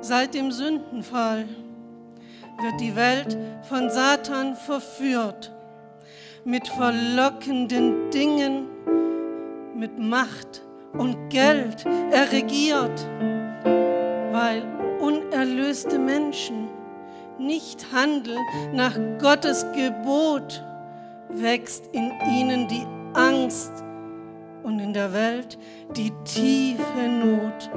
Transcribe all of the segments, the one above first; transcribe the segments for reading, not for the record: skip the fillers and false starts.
Seit dem Sündenfall wird die Welt von Satan verführt, mit verlockenden Dingen, mit Macht und Geld er regiert, weil unerlöste Menschen nicht handeln nach Gottes Gebot, wächst in ihnen die Angst und in der Welt die tiefe Not.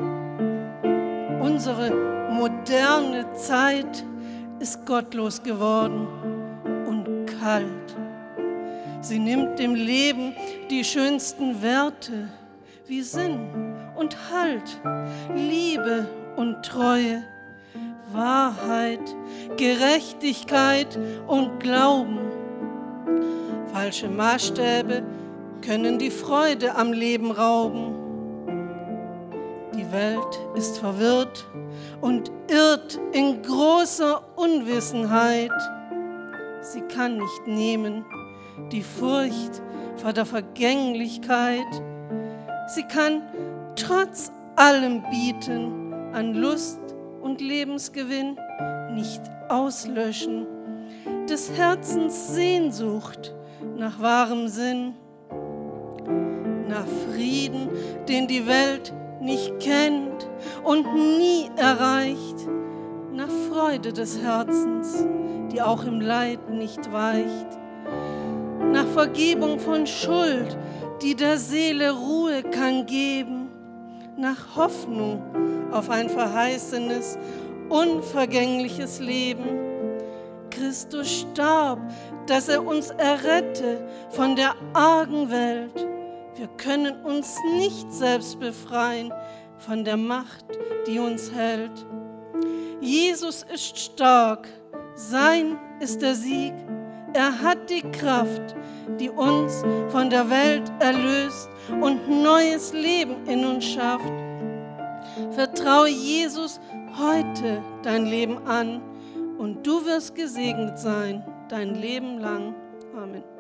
Unsere moderne Zeit ist gottlos geworden und kalt. Sie nimmt dem Leben die schönsten Werte wie Sinn und Halt, Liebe und Treue, Wahrheit, Gerechtigkeit und Glauben. Falsche Maßstäbe können die Freude am Leben rauben. Die Welt ist verwirrt und irrt in großer Unwissenheit. Sie kann nicht nehmen die Furcht vor der Vergänglichkeit. Sie kann trotz allem bieten an Lust und Lebensgewinn nicht auslöschen des Herzens Sehnsucht nach wahrem Sinn, nach Frieden, den die Welt nicht kennt und nie erreicht, nach Freude des Herzens, die auch im Leid nicht weicht, nach Vergebung von Schuld, die der Seele Ruhe kann geben, nach Hoffnung auf ein verheißenes, unvergängliches Leben. Christus starb, dass er uns errette von der argen Welt. Wir können uns nicht selbst befreien von der Macht, die uns hält. Jesus ist stark, sein ist der Sieg. Er hat die Kraft, die uns von der Welt erlöst und neues Leben in uns schafft. Vertraue Jesus heute dein Leben an und du wirst gesegnet sein, dein Leben lang. Amen.